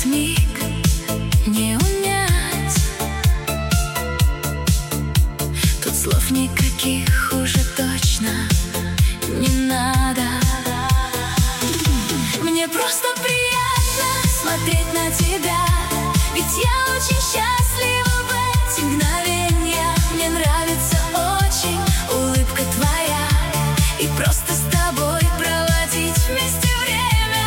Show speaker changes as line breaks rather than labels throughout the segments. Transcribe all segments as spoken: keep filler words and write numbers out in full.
этот миг не унять. Тут слов никаких уже точно не надо. Мне просто приятно смотреть на тебя, ведь я очень счастлива в эти мгновения. Мне нравится очень улыбка твоя, и просто с тобой проводить вместе время.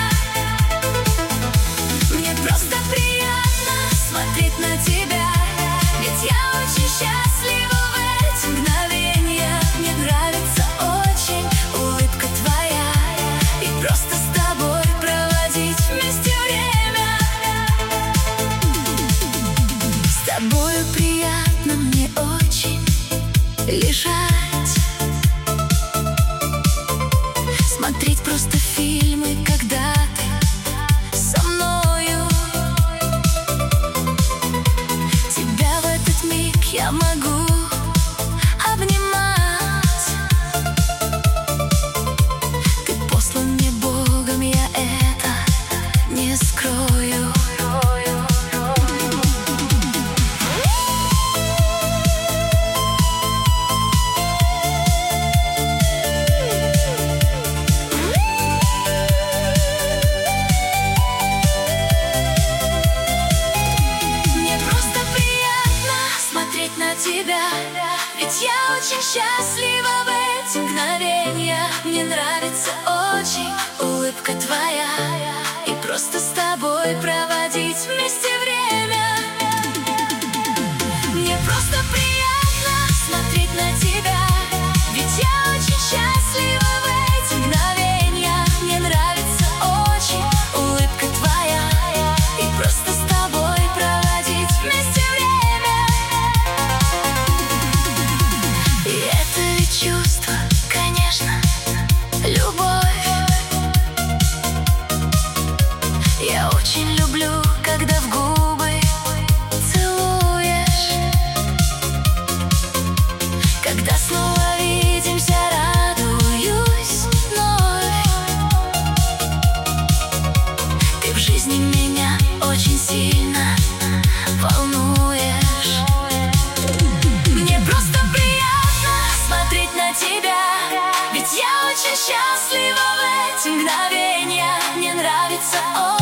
Мне просто приятно смотреть на тебя, ведь я очень счастлива в эти мгновения. Мне нравится очень улыбка твоя, и просто с тобой проводить вместе время. С тобою приятно мне очень лежать, смотреть просто фильмы, когда ты со мною. Тебя в этот миг я могу обнимать. Ты послан мне Богом, я это не скрою. На тебя, ведь я очень счастлива в эти мгновения. Мне нравится очень улыбка твоя, и просто с тобой проводить вместе время. Мне просто приятно смотреть на тебя, ведь я очень счастлива в эти мгновения. Мне нравится очень улыбка твоя, и просто с тобой проводить вместе время. Чувство, конечно, любовь. Я очень люблю, когда в губы целуешь, когда снова видимся, радуюсь вновь. Ты в жизни меня очень сильно волнуешь. Мне просто смотреть на тебя, ведь я очень счастлива в эти мгновения. Мне нравится